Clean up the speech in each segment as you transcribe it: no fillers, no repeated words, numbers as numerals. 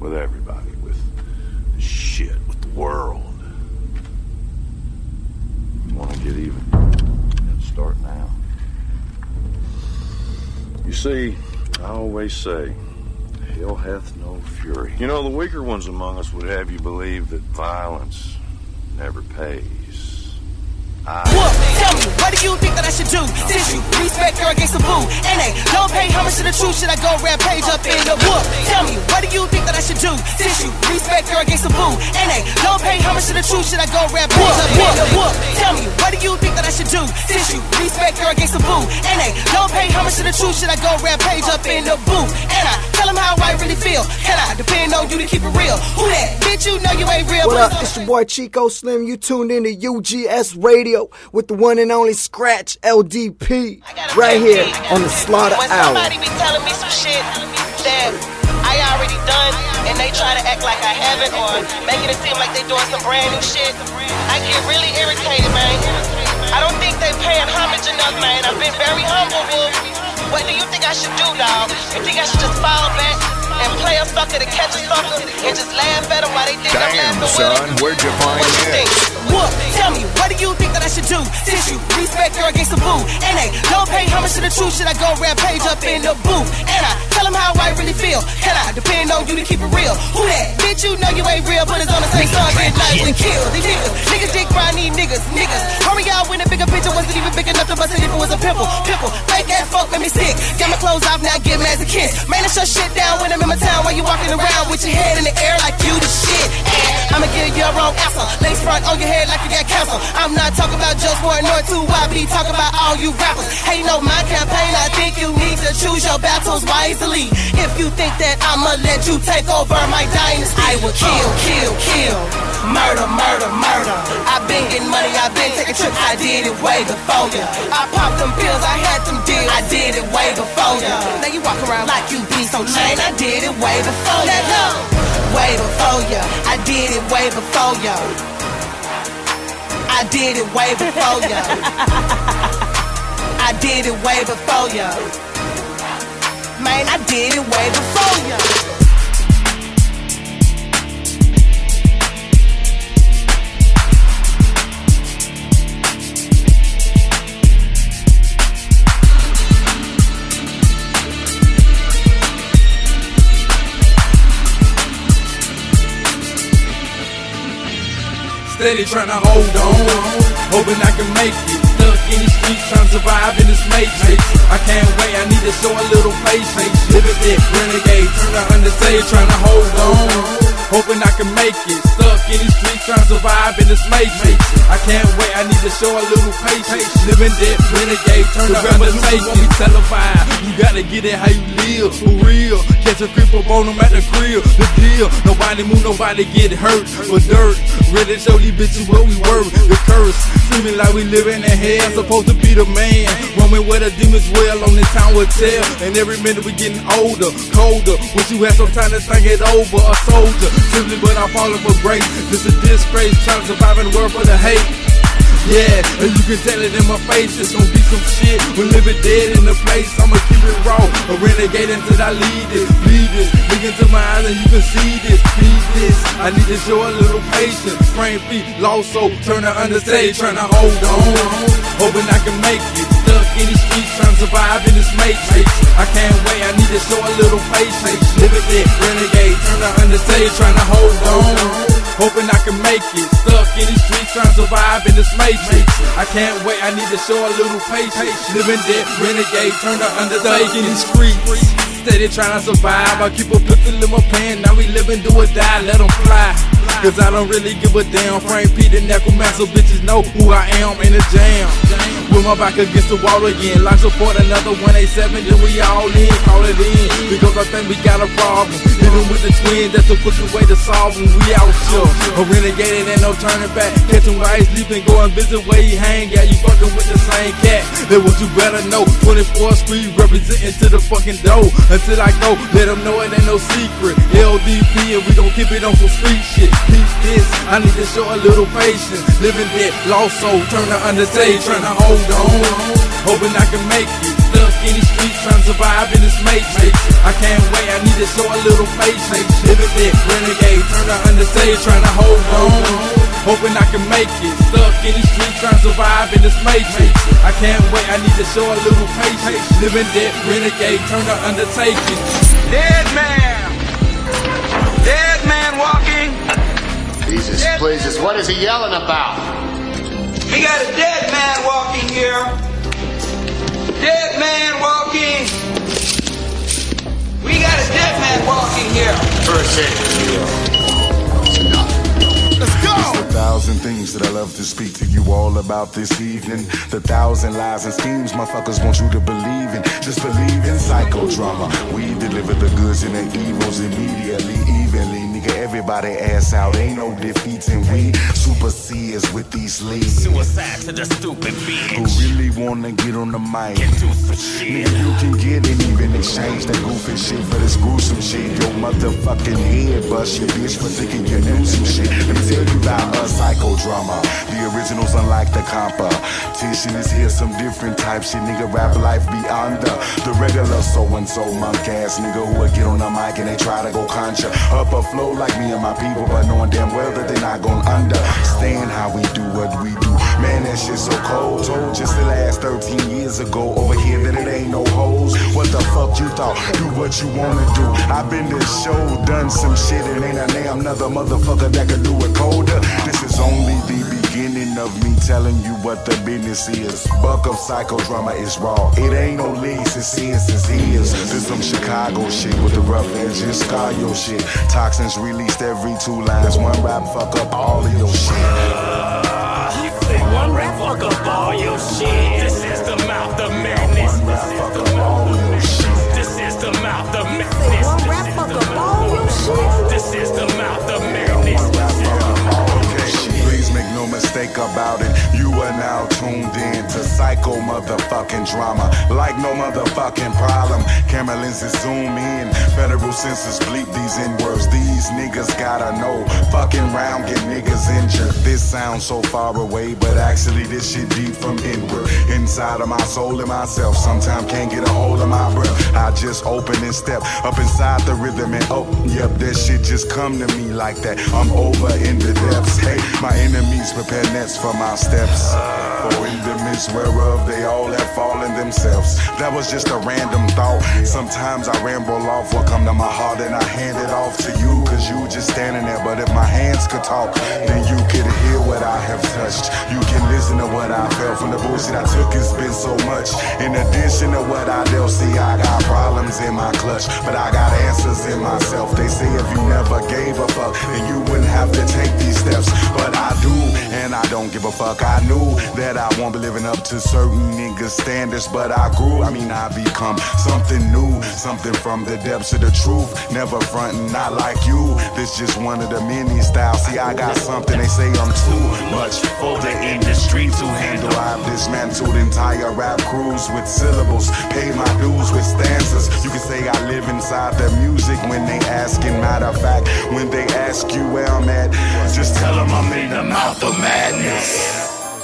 with everybody, with the shit, with the world. You want to get even? Let's start now. You see, I always say, hell hath no fury. You know, the weaker ones among us would have you believe that violence never pays. Look, tell me, what do you think that I should do? Since you respect her against the boo, and they don't pay homage to the truth, should I go rampage up in the book? Tell me, what do you think that I should do? Since you respect her against the boo, and they don't pay homage to the truth, should I go rampage up in the book? Tell me, what do you think that I should do? Since you respect her against the boo, and they don't pay homage to the truth, should I go rampage up in the booth? And I tell them how I really feel. Can I depend on you to keep it real? Who that? Bitch, you know you ain't real. What up? It's your boy Chico Slim. You tuned in to UGS Radio with the one and only Scratch LDP right here on the Slaughter when Hour. Somebody be telling me some shit that I already done, and they try to act like I haven't, or making it seem like they doing some brand new shit, I get really irritated, man. I don't think they paying homage enough, man. I've been very humble, boo. What do you think I should do, dog? You think I should just fall back and play a sucker to catch a sucker and just laugh at them while they think I'm laughing with son, them? where'd you find What you think? What? Tell me, what do you think that I should do? Since you respect her against the boo, and they don't pay homage to the truth, should I go rampage up in the booth? And I tell them how I really feel. Can I depend on you to keep it real? Who that? Bitch, you know you ain't real, but it's on the same song, get nice and kill. These niggas dick grind, need niggas. Hurry out when a bigger picture wasn't even big enough to bust it if it was a pimple. Fake ass folk made me sick. Got my clothes off, now give me as a kiss. Man, I shut shit down when I'm in my town while you walking around with your head in the air like you the shit. And I'ma give you a wrong answer. Lace front on your head like you got cancer. I'm not talking about just 1 or 2. I be talking about all you rappers. Hating on my campaign, I think you need to choose your battles wisely. If you think that I'ma let you take over my dynasty, I will kill. Murder. I've been getting money, I've been taking trips. I did it way before ya. I popped them pills, I had them deals. I did it way before ya. Now you walk around like you be so chain. I did it way before ya. Way before ya. I did it way before ya. I did it way before ya. I did it way before ya. Man, I did it way before ya. Steady trying to hold on, hoping I can make it. Stuck in these streets trying to survive in this matrix. I can't wait, I need to show a little patience. Living it, renegade, turn to understage, trying to hold on, hoping I can make it. Stuck in these streets trying to survive in this matrix. I can't wait, I need to show a little patience. Living it, renegade, turn to understage, won't be televised. You gotta get it how you live, for real. Catch a creep up on them at the crib, the deal. Nobody move, nobody get hurt. For dirt, really show these bitches what we were. The curse, seeming like we living in hell. Supposed to be the man, roaming where the demons dwell on this town hotel. And every minute we getting older, colder. Wish you had some time to think it over. A soldier, simply but I'm falling for grace. This is disgrace, trying to survive in the world for the hate. Yeah, and you can tell it in my face. It's gonna be some shit. We're living dead in the place. I'ma keep it raw, a renegade until I lead this. Look into my eyes and you can see this. Need this. I need to show a little patience. Sprain feet, lost soul, turn to understage, trying to hold on, hoping I can make it. Stuck in these streets, trying to survive in this matrix. I can't wait, I need to show a little patience. Living it, renegade, turn to understage, trying to hold on, hoping I can make it. Stuck in these streets, trying to survive in this matrix. I can't wait, I need to show a little patience. Living dead, renegade, turn to understage in these streets. Steady trying to survive. I keep a pistol in my pan. Now we living, do or die, let them fly. Cause I don't really give a damn. Frank P, the necromancer, bitches know who I am in the jam. With my back against the wall again. Life support another 187, then we all in, call it in. Because I think we got a problem. Even with the twins, that's a quicker way to solve them. We out sure. A renegade and no turning back. Catch him while he's sleeping, go and visit where he hang at. You fucking with the same cat. That what you better know. 24th Street representing to the fucking dough. Until I go, let them know it ain't no secret. LDP and we gon' keep it on some street shit. Peace this, I need to show a little patience. Living dead, lost soul, turn to understage, trying to hold on, hoping I can make it. stuck in these streets trying to survive in this matrix. I can't wait, I need to show a little patience. Living that renegade, turn to understage, trying to hold on, hoping I can make it. Stuck in these streets trying to survive in this matrix. I can't wait, I need to show a little patience. Living that renegade, turn to undertaking. Dead man! Dead man walking! Jesus, please, what is he yelling about? We got a dead man walking here. Dead man walking. We got a dead man walking here. First hit. It's enough. Let's go! It's the thousand things that I love to speak to you all about this evening. The thousand lies and schemes motherfuckers want you to believe in. Just believe in psychodrama. We deliver the goods and the evils immediately, evenly. Nigga, everybody ass out, ain't no defeating. We supersedes with these leads. Suicide to the stupid bitch who really wanna get on the mic. Can do some shit. Nigga, you can get it, even exchange that goofy shit for this gruesome shit. Your motherfucking head bust your bitch for thinking you knew some shit. Let me tell you about a psychodrama. The originals unlike the competition is here, some different type shit. Nigga, rap life beyond the regular so-and-so monk ass nigga who would get on the mic and they try to go contra up a flow like me and my people, but knowing damn well that they not gonna understand how we do what we do. Man, that shit so cold. Told just the last 13 years ago over here that it ain't no hoes. What the fuck you thought? Do what you wanna do. I've been to show, done some shit, and ain't a damn another motherfucker that could do it colder. This is only the beginning of me telling you what the business is. Buck of psychodrama is raw. It ain't no lease, it's his, it's his. This some Chicago shit with the rough edges, scar your shit. Toxins released every 2 lines. One rap fuck up all of your shit. One rap fuck up all your shit. This is the mouth of madness. One rap fuck up all of your shit. This is the mouth of madness. One rap fuck up all your shit. This is the mouth of madness. One rap fuck up all of your shit. Please make no mistake about it. You are now tuned in to psycho motherfucking drama. Like no motherfucking problem. Camera lenses zoom in. Federal censors bleep these N-words. These niggas gotta know. Fucking round get niggas injured. This sounds so far away, but actually this shit deep from inward. Inside of my soul and myself. Sometimes can't get a hold of my breath. I just open and step up inside the rhythm and oh, yep, that shit just come to me like that. I'm over in the depths. Hey, my enemies prepare nets for my steps. For in the midst whereof they all have fallen themselves. That was just a random thought. Sometimes I ramble off what come to my heart and I hand it off to you, cause you just standing there. But if my hands could talk, then you could hear what I have touched. You can listen to what I felt from the bullshit I took. It's been so much. In addition to what I dealt, see, I got problems in my clutch, but I got answers in myself. They say if you never gave a fuck, then you wouldn't have to take these steps. But I do, and I don't give a fuck. I knew that I won't be living up to certain niggas' standards, but I become something new, something from the depths of the truth. Never frontin', not like you. This just one of the many styles. See, I got something, they say I'm too much for the industry to handle. I've dismantled entire rap crews with syllables, pay my dues with stanzas. You can say I live inside the music when they asking. Matter of fact, when they ask you where I'm at, just tell them I'm in the mouth of madness.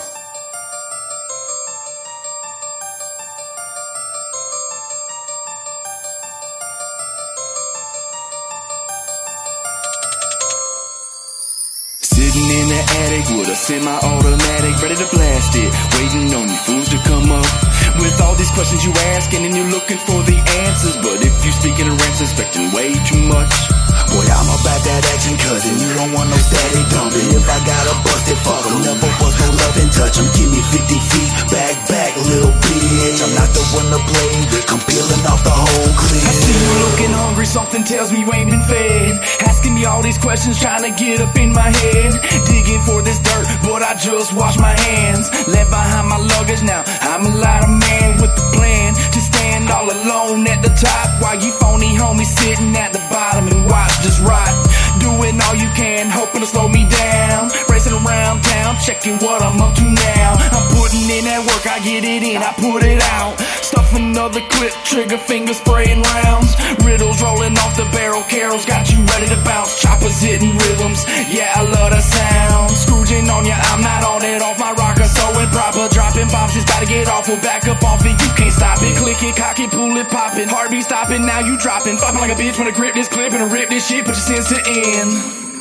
Sitting in the attic with a semi-automatic, ready to blast it, waiting on you fools to come up with all these questions you asking, and you're looking for the answers. But if you speak in a rant, suspecting way too much. Boy, I'm about that action, cousin. You don't want no static dumping. If I gotta bust it, fuck 'em. Never bust no love and touch 'em. Give me 50 feet, back, little bitch. I'm not the one to play with. I'm peeling off the whole clip. I see you looking hungry, something tells me you ain't been fed. Asking me all these questions, trying to get up in my head. Digging for this dirt, but I just washed my hands. Left behind my luggage, now I'm a lighter man with the plan to stand all alone at the top, while you phony homies sitting at the bottom and watch just rot. Doing all you can, hoping to slow me down. Racing around town, checking what I'm up to now. I'm putting in that work, I get it in, I put it out. Stuff another clip, trigger finger spraying rounds. Riddles rolling off the barrel, carols got you ready to bounce. Choppers hitting rhythms, yeah, I love the sound. Scrooging on ya, I'm not on it, off my rocker, so improper. Dropping bombs, just gotta get off, we'll back up off it, you can't stop it. Click Pick it, cock it, pull it, poppin'. Heartbeat stopping, now you dropping. Flopping like a bitch when I grip this clip and I rip this shit, put your sins to end.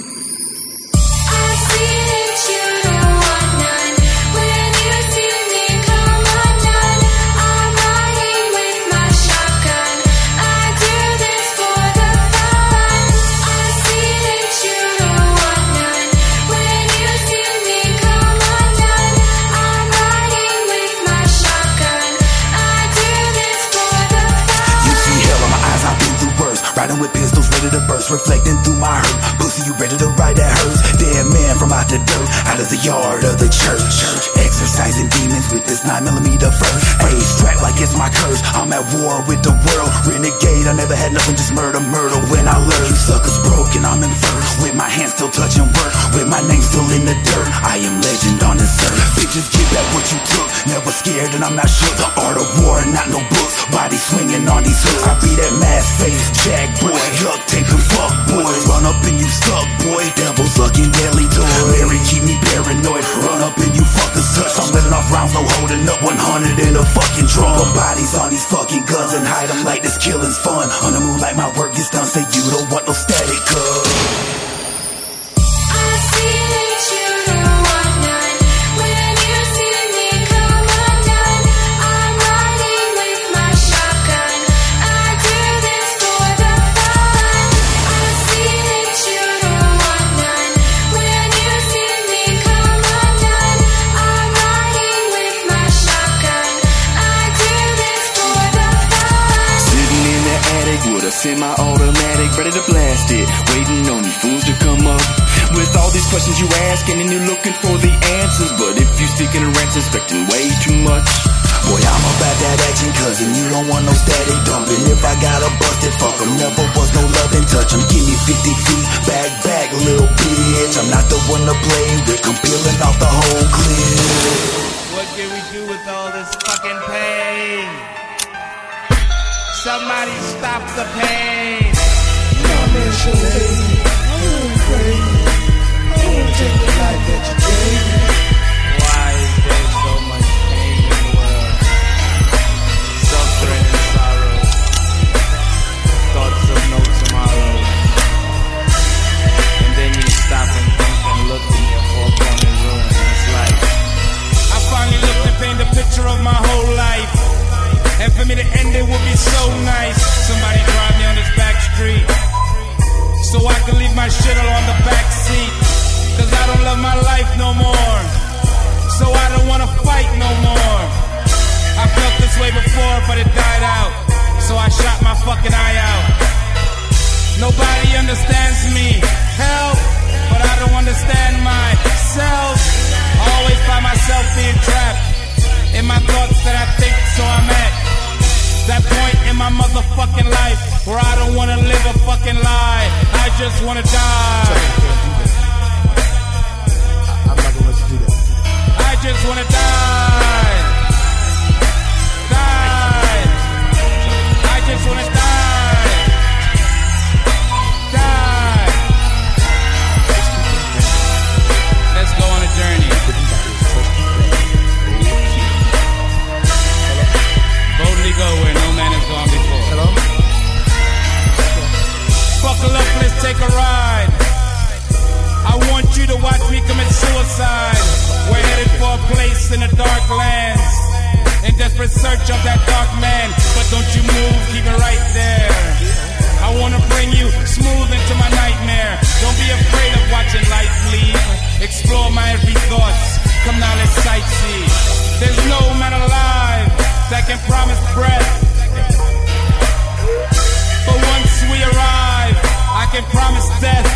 I see that you don't want none. When you see me come undone, I'm riding with my shotgun. I do this for the fun. I see that you don't want none. When you see me come undone, I'm riding with my shotgun. I do this for the fun. You see hell in my eyes, I've been through worse. Riding with pistols ready to burst, reflecting through my hurt. Pussy, you ready to ride that hearse? Dead man from out the dirt, out of the yard of the church. Exercising demons with this 9mm first. Hey, strapped like it's my curse. I'm at war with the world. Renegade, I never had nothing, just murder when I learn. You suckers broken, I'm in first. With my hands still touching work, with my name still in the dirt. I am legend on this earth. Bitches, give back what you took. Never scared and I'm not shook. The art of war, not no books. Body swinging on these hooks. I be that mask face, jag boy. Duck taping fuck boys. Run up and you stuck, boy. Devils looking deadly doors. Mary keep me paranoid. Run up and you fuckers touch. I'm letting off rounds, no holding up 100 in a fucking drum. Put bodies on these fucking guns and hide them like this killing's fun. On the moon like my work gets done. Say you don't want no static, cuz. I see that you don't want none. When you see me come undone, I'm riding with my shotgun. I do this for the fun. I see that you don't want none. When you see me come undone, I'm riding with my shotgun. I do this for the fun. Sitting in the attic with a semi-automatic, ready to blast it, waiting on you fools to come up with all these questions you asking, and you're looking for the answers. But if you speaking in rants, expecting way too much. Boy, I'm about that action, cousin. You don't want no static dumping. If I gotta bust it, fuck 'em. Never was no love and touch 'em. Give me 50 feet, back, little bitch. I'm not the one to play with. I'm peeling off the whole clip. What can we do with all this fucking pain? Somebody stop the pain. Why is there so much pain in the world? Suffering and sorrow. Thoughts of no tomorrow. And then you stop and think and look in your four-corner room. It's like I finally looked and painted a picture of my whole life. And for me to end it would be so nice. Somebody drive me on this back street, so I can leave my shit all on the back seat. Cause I don't love my life no more, so I don't wanna fight no more. I felt this way before, but it died out, so I shot my fucking eye out. Nobody understands me, help, but I don't understand myself. I always find myself being trapped in my thoughts that I think, so I'm at that point in my motherfucking life where I don't wanna live a fucking lie. I just wanna die. I'm not gonna let you do that. I just wanna die. Die. I just wanna die. Die. Let's go on a journey. Boldly go where no man has gone before. Hello? Buckle up, let's take a ride. I want you to watch me commit suicide. We're headed for a place in the dark lands, in desperate search of that dark man. But don't you move, keep it right there. I wanna bring you smooth into my nightmare. Don't be afraid of watching life leave. Explore my every thoughts. Come now, let's sightsee. There's no man alive that can promise breath, but once we arrive, I can promise death.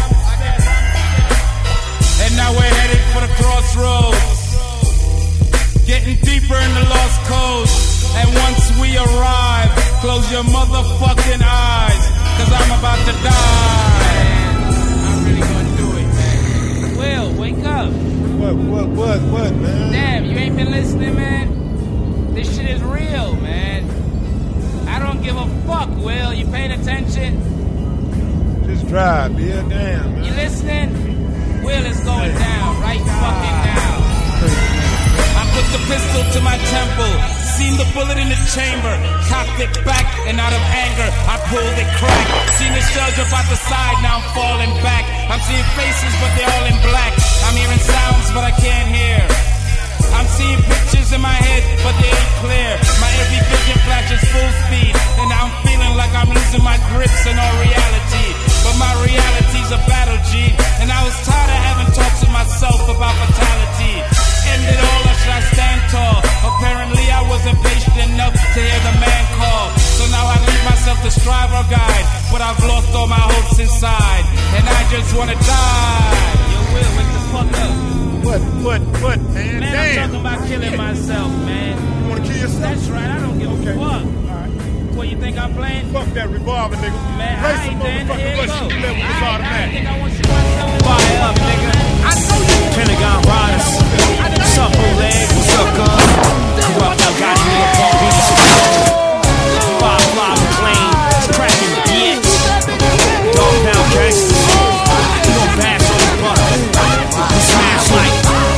And now we're headed for the crossroads, getting deeper in the lost coast. And once we arrive, close your motherfucking eyes, cause I'm about to die. I'm really gonna do it, man. Will, wake up. What, man? Damn, you ain't been listening, man? This shit is real, man. I don't give a fuck, Will. You paying attention? Just drive, yeah, damn, man. You listening? Will is going down, right fucking now. I put the pistol to my temple, Seen the bullet in the chamber, cocked it back, and out of anger, I pulled it crack. Seen the shell jump out the side, now I'm falling back. I'm seeing faces, but they're all in black. I'm hearing sounds, but I can't hear. I'm seeing pictures in my head, but they ain't clear. My every vision flashes full speed, and now I'm feeling like I'm losing my grips in all reality. But my reality's a battle, G, and I was tired of having talks with myself about fatality. End it all, or should I stand tall? Apparently I wasn't patient enough to hear the man call. So now I leave myself to strive or guide, but I've lost all my hopes inside, and I just wanna die. Yo, Will, wake the fuck up. What, man? Man, Damn. I'm talking about killing myself, man. You wanna kill yourself? That's right, I don't give a fuck. Alright. What, you think I'm playing? Fuck that revolver, nigga. Man, Play I some ain't then. motherfucking Here it let's go. shoot that with this automatic. I think I want to shoot myself. Fire up, nigga. I know you. Pentagon Riders. What's up, Oleg? What's up, gun? Corrupt El Gotti, New York, Palm Beach. Five Fly McLean. It's cracking, bitch. Dog Pound gangsters. We gon' bash on the butter. We smash like.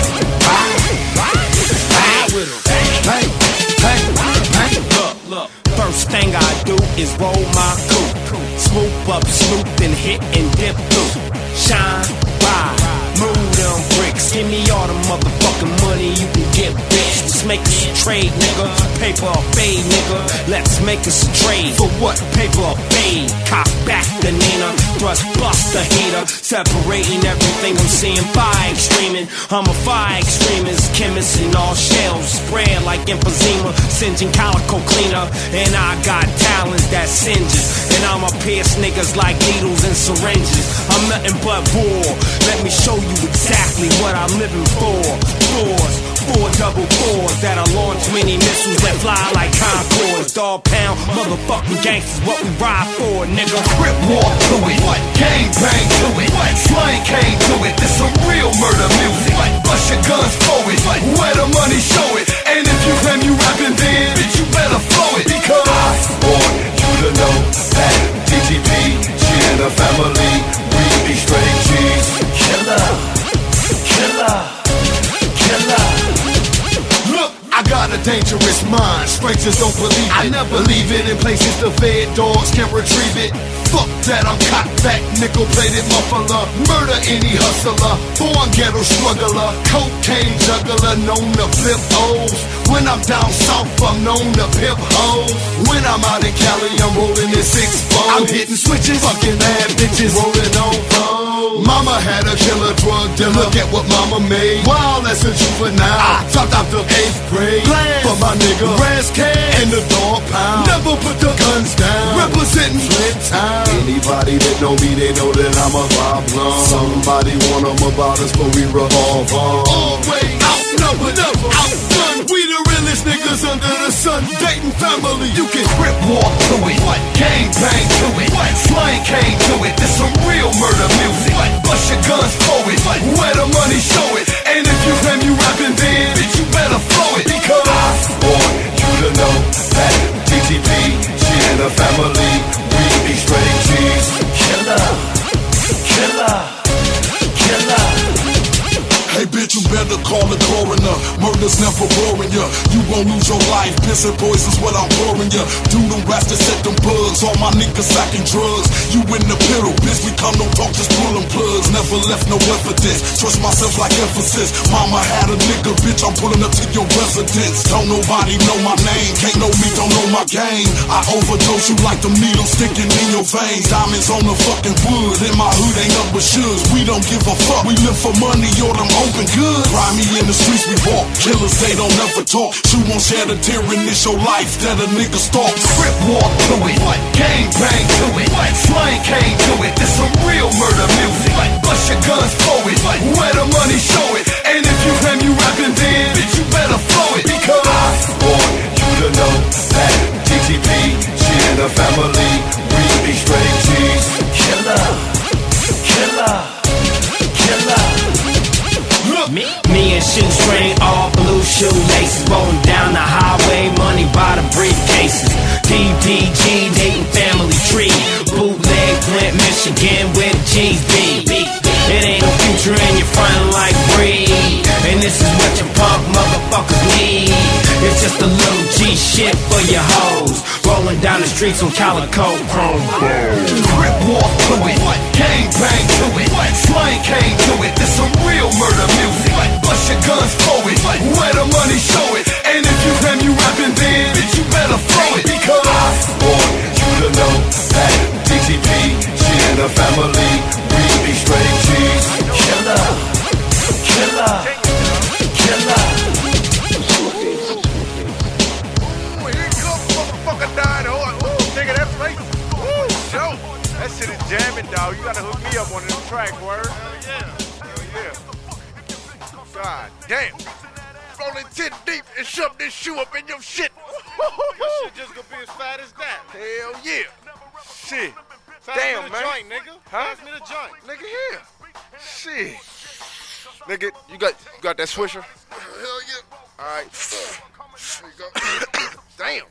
Look. First thing I do is roll my coupe. Swoop up, snoop, and hit and dip through. Shine, ride, move them bricks. Give me all the motherfucking money you can get, bitch. Let's make us a trade, nigga. Paper or fade, nigga. Let's make us a trade. For what? Paper or fade. Cock back the Nina. Thrust bust the heater. Separating everything I'm seeing. Fire extreming. I'm a fire extremist. Chemist in all shells. Spread like emphysema. Singeing calico cleaner. And I got talents that singes. And I'ma pierce niggas like needles and syringes. I'm nothing but war. Let me show you exactly what I'm living for. Fours, 4 double fours that'll launch many missiles that fly like Concords. Dog Pound, motherfucking gangsters, what we ride for, nigga. Rip walk to it, what? Gang bang to it, what? Slang came to it, this some real murder music. What? Bust your guns for it, what? Where the money show it. And if you claim you rapping then, bitch you better flow it. Because I want you to know that DTP, she and her family, we be straight G's. Killer, killer, killer. Look, I got a dangerous mind. Strangers don't believe it. I never leave it in places the Fed dogs can't retrieve it. Fuck that, I'm cock back, nickel-plated muffler. Murder any hustler, born ghetto struggler. Cocaine juggler, known to flip O's. When I'm down south, I'm known to pimp hoes. When I'm out in Cali, I'm rolling in 6-4. I'm hitting switches, fucking bad bitches, rolling on foes. Mama had a killer drug dealer. Look at what mama made. Wild as a juvenile. I dropped out the 8th grade. For my nigga Raz K and the Dog Pound. Never put the guns down. Representing Flint Town. Anybody that know me, they know that I'm a problem. Somebody warn them about us, but we revolve on. Always outnumbered, never outdone. We the realest niggas under the sun. Dayton family, you can rip walk to it. What? Gang bang to it. What? Slang came to it. This some real murder music. What? Bust your guns for it. What? Where the money show it. And if you claim you rapping then, bitch you better flow it. Because I want you to know that DTP, she and her family, we be straight G's. Killer, killer, killer. Hey bitch, you better call the coroner. Murder's never boring ya. You won't lose your life. Piss and poison's what I'm pouring ya. Do them raps to set them bugs. All my niggas sacking drugs. You in the piddle, bitch. We come, don't talk, just pull them plugs. Never left no evidence. Trust myself like emphasis. Mama had a nigga, bitch. I'm pulling up to your residence. Don't nobody know my name. Can't know me, don't know my game. I overdose you like them needles sticking in your veins. Diamonds on the fucking wood. In my hood ain't up but shoes. We don't give a fuck. We live for money or them open good. Grimy in the streets we walk. Killers, they don't ever talk. You won't share the tyranny, show life that a nigga stalks. Rip walk to it. What? Gang bang to it. What? Slang came to it. This some real murder music. What? Bust your guns for it. What? Where the money show it. And if you claim you rapping then, bitch you better flow it. Because I want you to know that DTP, she and her family, we be straight G's. Killer, killer, killer. Me and Shoestring, all blue shoelaces, rolling down the highway, money by the briefcases. DDG, Dayton family tree, bootleg Flint, Michigan, where the G's be. It ain't no future in your front like breed, and this is what your punk motherfuckers need. It's just a little G shit for your hoes. Rolling down the streets on Calico Chrome. Crip walk to it, gang bang to it, slang came to it. This some real murder music. Bust your guns for it, where the money show it. And if you claim you rapping, then bitch you better throw it. Because I want you to know that DTP, she and her family, we be straight G's. Killer, killer, killer. Nigga, that place, woo, dope. That shit is jamming, dog. You gotta hook me up on this track, word. Hell yeah. God damn. Rolling 10 deep and shove this shoe up in your shit. Your shit just gonna be as fat as that. Hell yeah. Shit. Damn, man. Joint, nigga. Pass me the joint. Nigga, here. Shit. Nigga, you got that swisher? Hell yeah. All right. There you go. Damn.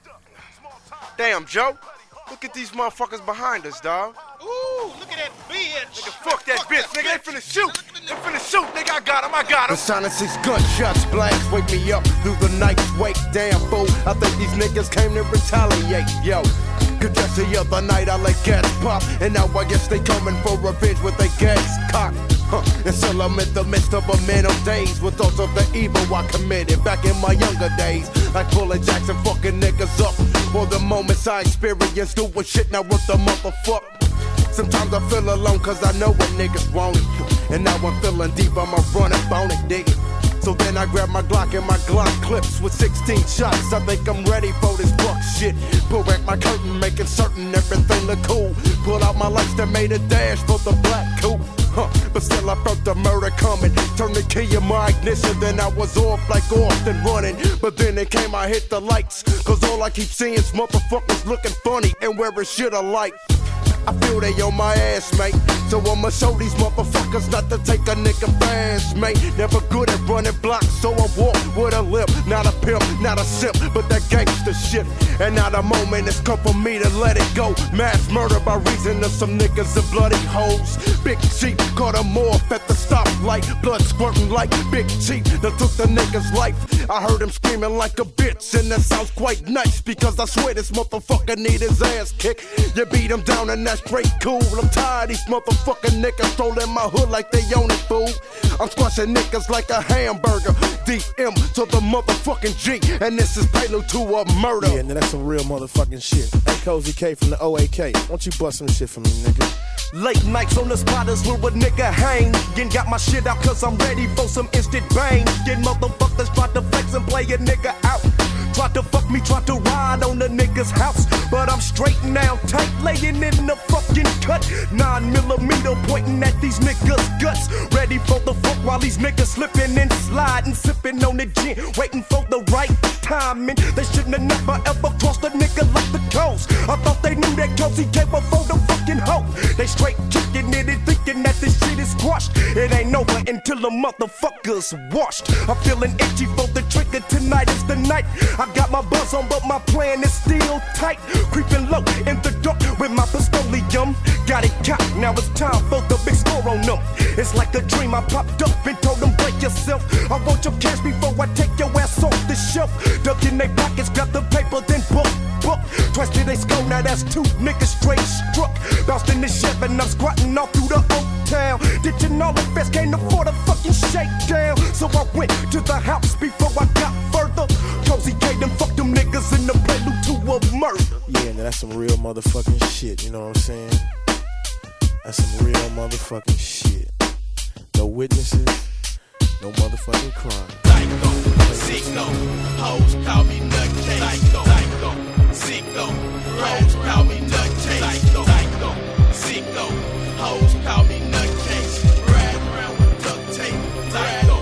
Damn, Joe. Look at these motherfuckers behind us, dog. Ooh, look at that bitch. Nigga, fuck that bitch. Nigga, they finna shoot. They finna shoot. Nigga, I got him. I got him. The sound of 6 gunshots, blast, wake me up through the night. Wake, damn fool. I think these niggas came to retaliate, yo. Cause just the other night I let gas pop, and now I guess they coming for revenge with their gas cock. And still I'm in the midst of a man of days with thoughts of the evil I committed back in my younger days. Like pulling Jackson fucking niggas up. For the moments I experienced doing shit now with the motherfucker. Sometimes I feel alone cause I know what niggas want it. And now I'm feeling deep, I'ma run up on it, dig it. So then I grab my Glock and my Glock clips with 16 shots. I think I'm ready for this buck shit. Pull back my curtain, making certain everything look cool. Pull out my lights that made a dash for the black coupe. But still I felt the murder coming. Turned the key in my ignition, then I was off like off and running. But then it came, I hit the lights. Cause all I keep seeing is motherfuckers looking funny and wearing shit alike. I feel they on my ass, mate. So I'ma show these motherfuckers not to take a nigga fast, mate. Never good at running blocks, so I walk with a limp. Not a pimp, not a simp, but that gangster shit. And now the moment has come for me to let it go. Mass murder by reason of some niggas and bloody hoes. Big Chief caught a morph at the stoplight. Blood squirting like Big Chief that took the nigga's life. I heard him screaming like a bitch, and that sounds quite nice. Because I swear this motherfucker need his ass kicked. You beat him down and that's straight cool. I'm tired of these motherfucking niggas trolling my hood like they own it, fool. I'm squashing niggas like a hamburger. DM to the motherfucking G, and this is prelude to a murder. Yeah, now that's some real motherfucking shit. Hey, Cozy K from the OAK, why don't you bust some shit for me, nigga? Late nights on the spotters where a nigga hang. Again, got my shit out cause I'm ready for some instant bang. Again, motherfuckers try to flex and play a nigga out. Try to fuck me, try to ride on the nigga's house. But I'm straight now, tight, laying in the fucking cut. 9mm pointing at these niggas' guts. Ready for the fuck while these niggas slipping and sliding. Sipping on the gin, waiting for the right timing. They shouldn't have never ever crossed a nigga like the coast. I thought they knew that Cozy came before the fucking hoe. They straight kicking it and thinking that this shit is squashed. It ain't over until the motherfucker's washed. I'm feeling itchy for the trigger, tonight is the night. I got my buzz on, but my plan is still tight. Creeping low in the dark with my pistolium. Got it cocked, now it's time for the big score on them. It's like a dream, I popped up and told them break yourself. I want your cash before I take your ass off the shelf. Duck in they pockets, grab the paper, then book. Twice to they skull, now that's 2 niggas straight struck. Bounced in the ship and I'm squatting all through the old town. Ditching all the fast, can't afford a fucking shakedown. So I went to the house before I got further. Cozy K them fuck them niggas in the prelude to a murder. Yeah, now that's some real motherfucking shit, you know what I'm saying? That's some real motherfucking shit. No witnesses, no motherfucking crime. Psycho, hoes call me nutcase. Psycho, sicko, hoes call me nutcase. Psycho, sicko, hoes call me nutcase. Ride around with duct tape. Psycho,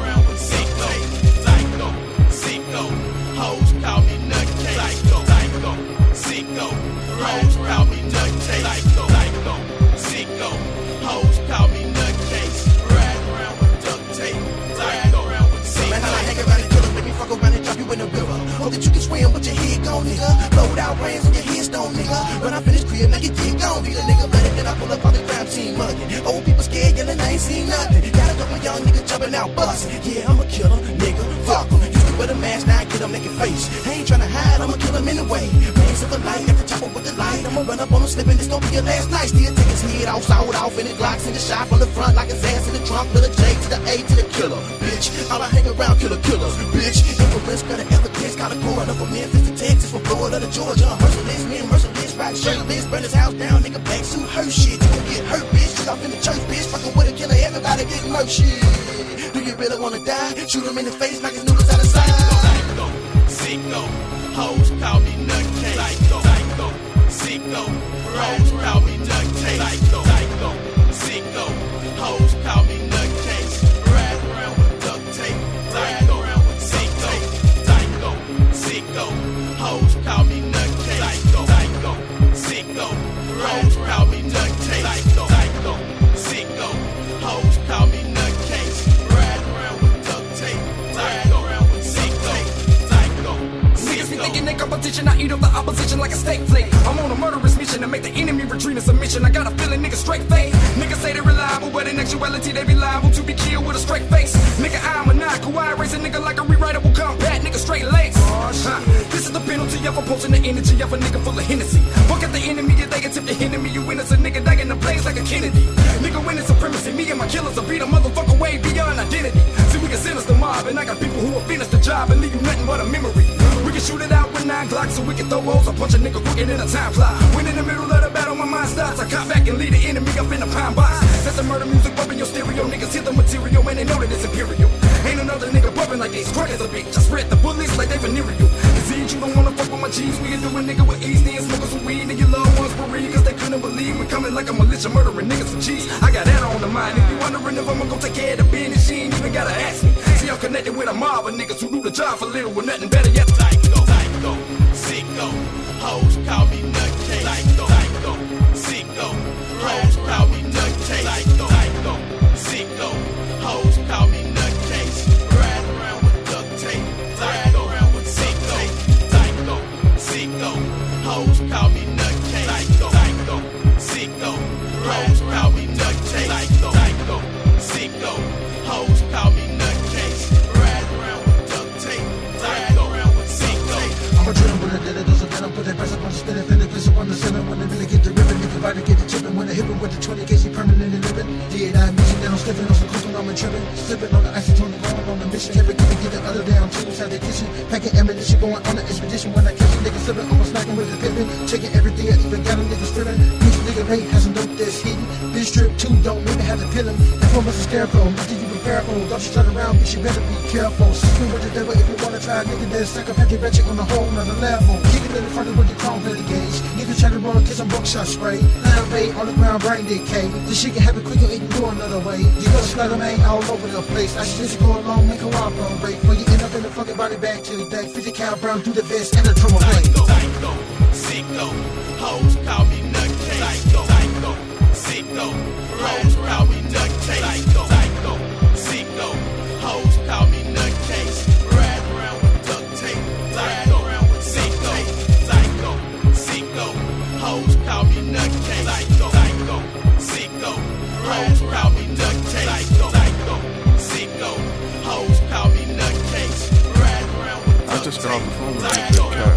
sicko, sicko, hoes call me nutcase. Psycho, sicko, hoes call me nutcase. Psycho, sicko, hoes call me nutcase. Ride around with duct tape. Psycho, man, I hang around and kill him, make me fuck around and drop you in the river. Hope that you can swim, but your head gone, nigga. Blowed out brains on your headstone, nigga. When I finish crib, make it dig gone, be the nigga better than I pull up on the crime scene mugging. Old people scared, yelling, I ain't seen nothing. Got a couple young niggas jumping out, busting. Yeah, I'm a killer, nigga. Fuck 'em. Used to wear the mask, now I get 'em naked face. I ain't tryna hide, I'ma kill 'em in slipping, this gon' be your last night. Still take his head off, sawed off, and it glocks in the shot from the front like his ass in the trunk. With a J to the A to the killer, bitch. All I hang around, killers, bitch. Influence, got an evidence, got a corner from Memphis to Texas, from Florida to Georgia. Merciless, men, merciless, right shirtless, burn his house down, nigga back, suit her shit. You gon' get hurt, bitch. Shit off in the church, bitch. Fucking with a killer, everybody getting murked, shit. Do you really wanna die? Shoot him in the face, knock his noodles out of sight. Sicko, hoes call me nutcase. Psycho, sicko, hoes call me nutcase. Psycho, sicko, hoes call me nutcase. Ride around with duct tape. Psycho, sicko, hoes call me nutcase. Psycho, sicko, hoes call me nutcase. Psycho, sicko, hoes call me nutcase. Ride around with duct tape. Psycho, niggas be thinking they competition, I eat up the opposition like a steak flake. I'm on a murderous mission to make the enemy retreat in submission. I got a feeling niggas straight fake. Niggas say they reliable, but in actuality they be liable to be killed with a straight face. Nigga, I'm maniacal, I erase a nigga like a rewritable compact, nigga straight lace. This is the penalty of opposing the energy of a nigga full of Hennessy. Fuck at the enemy if they attempt to hinder me. You innocent nigga dying in the blaze like a Kennedy. Nigga winning supremacy, me and my killers will beat a motherfucker way beyond identity. See, we can sentence the mob, and I got people who will finish the job and leave you nothing but a memory. We can shoot it out with 9 Glocks so we can throw holes. I punch a nigga quicker than a time clock. When in the middle of the battle, my mind stops. I cop back and lead the enemy up in the pine box. That's the murder music bumping your stereo. Niggas hear the material and they know that it's imperial. Ain't another nigga bumping like these. Crunk as a bitch. I spread the bullets like they venereal. Disease, you don't wanna fuck with my G's. We can do a nigga with ease. Then smoking some weed and your loved ones bereaved. Cause they couldn't believe we coming like a militia murdering niggas for G's. I got that on the mind. If you wondering if I'ma go take care of the business, she ain't even gotta ask me. See, I'm connected with a mob of niggas who do the job for little with nothing better yet. Psycho, sicko, hoes call me nutcase. Psycho, sicko, hoes call me nutcase. Psycho, sicko, hoes call me nutcase. Ride around with duct tape. Psycho, sicko, hoes call me nutcase. Psycho, sicko, hoes call me nutcase. Psycho, sicko, hoes call me nutcase. Ride around with duct tape. Psycho, I'm a drill with a dead, it doesn't matter, put that press up on the spin, and place up on the ceiling. When they really get the ribbon, nigga right to get the chippin'. When they hit with the 20 case, he permanently living. D8, I mission down, slipping on some coast when I'm tripping. Slipping on the acetone, going on the mission. Can't forget to get the other down, two inside the kitchen. Packing ammunition, going on the expedition. When I catch a nigga slipping, almost smacking with a pippin. Checking everything, I even got a nigga stripping. Each nigga rate has some dope that's hidden. This strip too, don't even have to pill him. That form is a scarecrow, Mr. You prepare for. Don't you turn around, bitch, you better be careful. Swim with the devil if you wanna try, nigga, there's psychopathic ratchet on a whole nother level. Kick it in the front of with the chrome play the gauge. Niggas try to run, get some buckshot spray. 9 raid on the ground, brain decay. This shit can happen quicker, it can go another way. You go slugger man all over the place. I suggest you go along, make a wild bone break. Before you end up in the fucking body bag to the deck. 50 cal brown, do the vest and the drum away. Psycho, sicko, hoes call me nutcase. Psycho, sicko, hoes call me nutcase. Psycho, sicko, hoes call me nutcase. Ride around with duct tape. Psycho, sicko, hoes call me nutcase. Psycho, sicko, hoes call me nutcase. Psycho, sicko, hoes call me nutcase. Ride around with duct tape. I just got off the phone with that cat.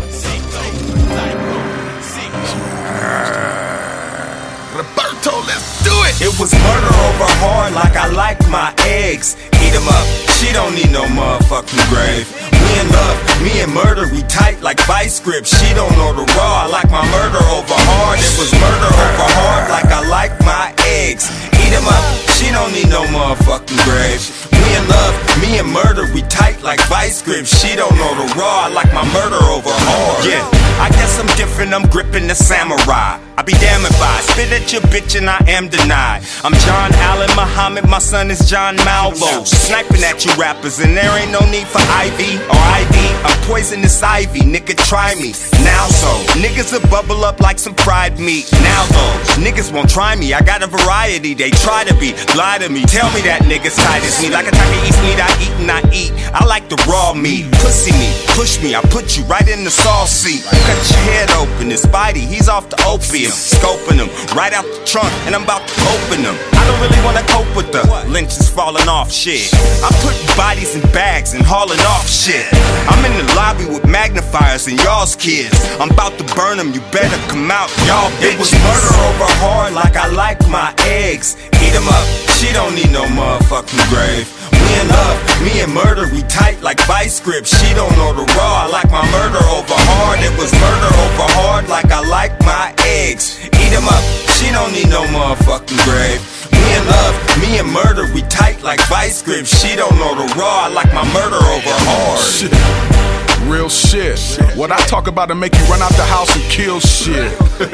Roberto, let's do it! It was murder over hard like I like my eggs. Eat 'em up, she don't need no motherfucking grave. We in love, me and murder, we tight like vice grips. She don't know the raw, I like my murder over hard. It was murder over hard like I like my eggs. Eat 'em up, she don't need no motherfucking grave. We in love, me and murder, we tight like vice grips. She don't know the raw, I like my murder over hard. Yeah, I guess I'm different, I'm gripping the samurai. I be damned if I spit at your bitch and I am denied. I'm John Allen Muhammad, my son is John Malvo. Sniping at you rappers and there ain't no need for IV or ID. I'm poisonous ivy, nigga try me. Now so, niggas will bubble up like some fried meat. Now though, niggas won't try me, I got a variety, they try to be. Lie to me, tell me that niggas tight as me. Like a type of eats meat, I eat and I eat. I like the raw meat, pussy me, push me, I put you right in the sauce seat. Cut your head open, it's Spidey, he's off the opium. Scoping them right out the trunk, and I'm about to open them. I don't really wanna cope with the lynches falling off shit. I put bodies in bags and hauling off shit. I'm in the lobby with magnifiers and y'all's kids. I'm about to burn them, you better come out, y'all bitches. It was murder over hard like I like my eggs. Eat them up, she don't need no motherfucking grave. We in love, me and murder, we tight like vice grips. She don't know the raw, I like my murder over hard. It was murder over hard like I like my eggs. Eat them up, she don't need no motherfucking grave. We in love, me and murder, we tight like vice grips. She don't know the raw, I like my murder over hard. Shit. Real shit. What I talk about to make you run out the house and kill shit.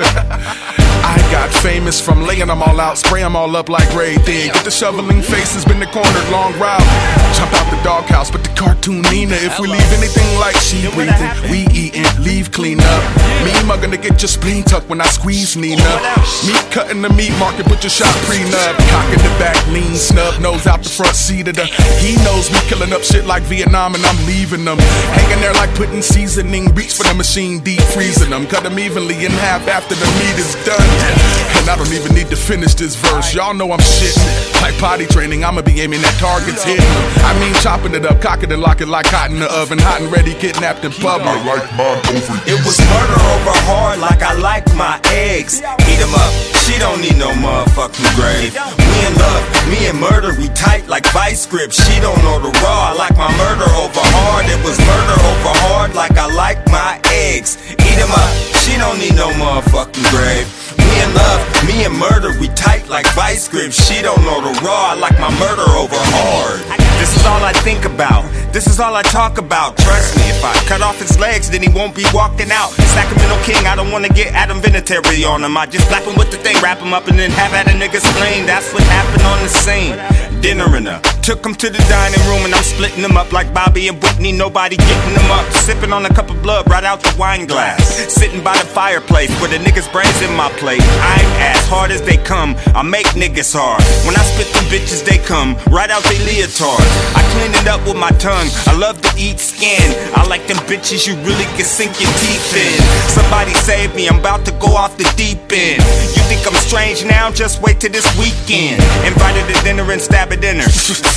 I got famous from laying them all out, spray them all up like Ray Thing. Get the shoveling faces, been the cornered, long route. Jump out the doghouse, but the cartoon Nina. If we leave anything like she breathing, we eating, leave clean up. Me mugging to get your spleen tucked when I squeeze Nina. Me cutting the meat market, put your shot pre-nub. Cock in the back, lean snub, nose out the front seat of the. He knows me killing up shit like Vietnam and I'm leaving them. Hanging there like putting seasoning, reach for the machine, deep freezing them. Cut them evenly in half after the meat is done. And I don't even need to finish this verse. Y'all know I'm shitting. Like potty training, I'ma be aiming at targets, hitting them. I mean chopping it up, cock it and lock it like hot in the oven. Hot and ready, kidnapped in public. I like mine over. It was murder over hard like I like my eggs. Eat them up, she don't need no motherfucking grave. We in love, me and murder, we tight like vice grips. She don't know the raw, I like my murder over hard. It was murder over hard like I like my eggs. Eat them up, she don't need no motherfucking grave. We in love, me and murder, we tight like vice grips. She don't know the raw, I like my murder over hard. This is all I think about, this is all I talk about. Trust me, if I cut off his legs, then he won't be walking out. Sacramento King, I don't wanna get Adam Vinatieri on him. I just slap him with the thing, wrap him up, and then have at a nigga slain. That's what happened on the scene. Dinner in her, took him to the dining room, and I'm splitting them up like Bobby and Whitney. Nobody getting them up, sipping on a cup of blood right out the wine glass. Sitting by the fireplace with a nigga's brains in my plate. I'm as hard as they come, I make niggas hard. When I spit them bitches, they come right out they leotard. I clean it up with my tongue, I love to eat skin. I like them bitches you really can sink your teeth in. Somebody save me, I'm about to go off the deep end. You think I'm strange now? Just wait till this weekend. Invited to dinner and stab at dinner.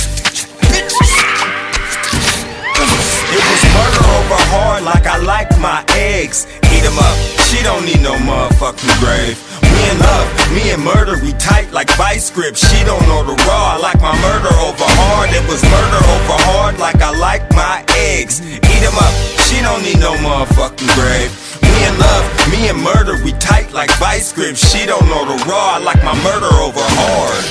It was murder over hard like I like my eggs. Eat them up, she don't need no motherfucking grave. We in love, me and murder, we tight like vice grips. She don't know the raw, I like my murder over hard. It was murder over hard like I like my eggs. Eat them up, she don't need no motherfucking grave. We in love, me and murder, we tight like vice grips. She don't know the raw, I like my murder over hard.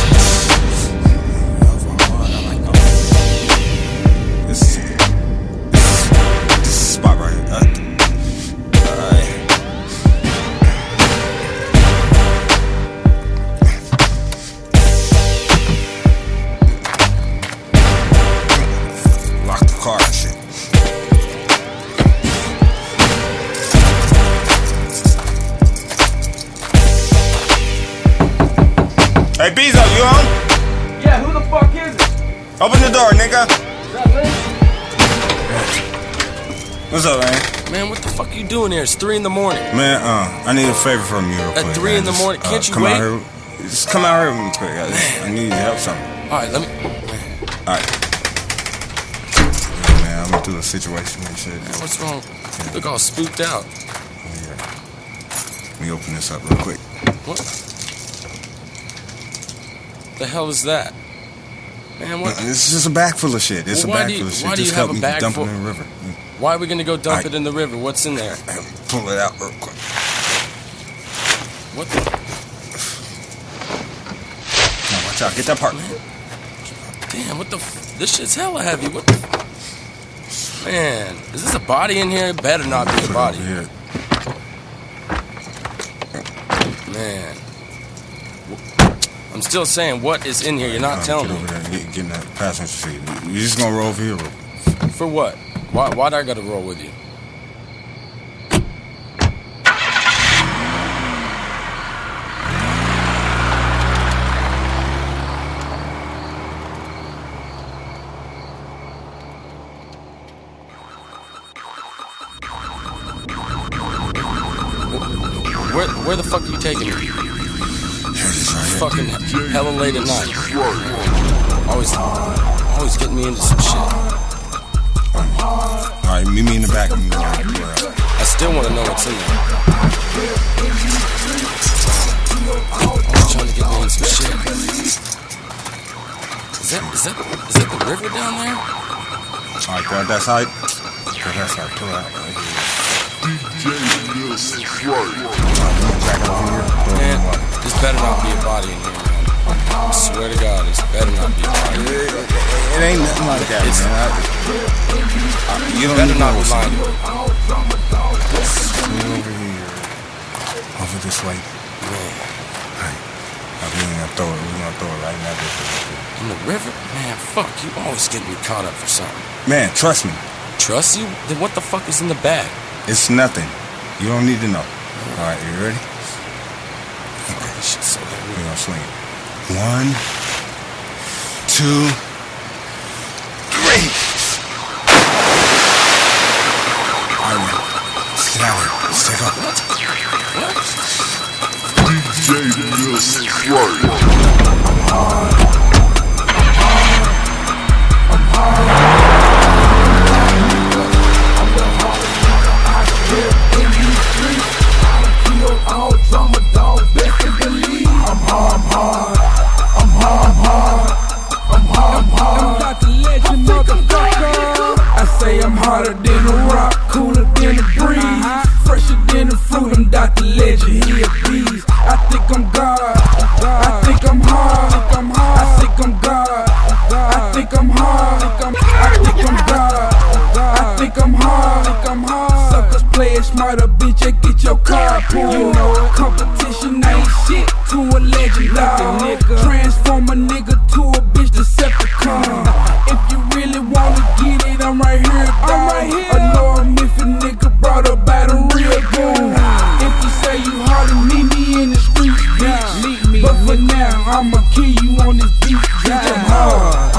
Spot right here. Lock the car and shit. Hey Bezo, you home? Yeah, who the fuck is it? Open the door, nigga. Is that Lynch? What's up, man? Man, what the fuck you doing here? It's 3 in the morning. Man, I need a favor from you real quick. At 3 in the morning? Can't you come wait? Out here. Just come out here real quick. I need your help something. Alright, let me... Alright. Yeah, man, I'm through a situation and shit. Man, what's wrong? You look all spooked out. Yeah. Let me open this up real quick. What? The hell is that? Man, what? It's just a bag full of shit. It's a bag full of shit. Why do you just have help a me bag dump full? it in the river. Why are we gonna go dump it in the river? What's in there? Pull it out real quick. What the? Come on, watch out. Get that part. Man. Damn, what the? This shit's hella heavy. What the? Man, is this a body in here? It better not be a body. Man. I'm still saying, what is in here? You're not telling me. Get over there, get in that passenger seat. You just gonna roll over here? For what? Why do I gotta roll with you? Where the fuck are you taking me? Here it is, right fucking hella late at night. Always getting me into some shit. Alright, meet me in the back. I still want to know what's in there. Always trying to get me into some shit. Is that the river down there? Alright, go out that side. Go that side. Pull out. Man, this better not be a body in here, man. I swear to God, this better not be a body. It ain't nothing like that, man. You don't better not be lying to me. Over here. Over this way. Man. Right. We're gonna throw it right now. In the river? Man, fuck, you always get me caught up for something. Man, trust me. Trust you? Then what the fuck is in the bag? It's nothing. You don't need to know. Alright, you ready? Okay, this shit's so heavy. We're gonna swing it. 1, 2, 3. Alright, man. Let's get out of here. Let's take off. DJ Miss Right. I'm harder than a rock, cooler than a breeze, fresher than a fruit. I'm Dr. Legend, he a beast. I think I'm God. I think I'm hard. I think I'm God. I think I'm hard. I think I'm God. I think I'm hard. Suckers play it smarter, bitch. I get your car pulled. You know competition ain't shit to a legend, dog. Transform a nigga to a bitch Decepticon. If you really wanna get it, I'm right here, dog. I know I'm if a nigga brought up by the real goon. If you say you hard to meet me in the streets, bitch. But for now, I'ma kill you on this beat, bitch. I'm hard.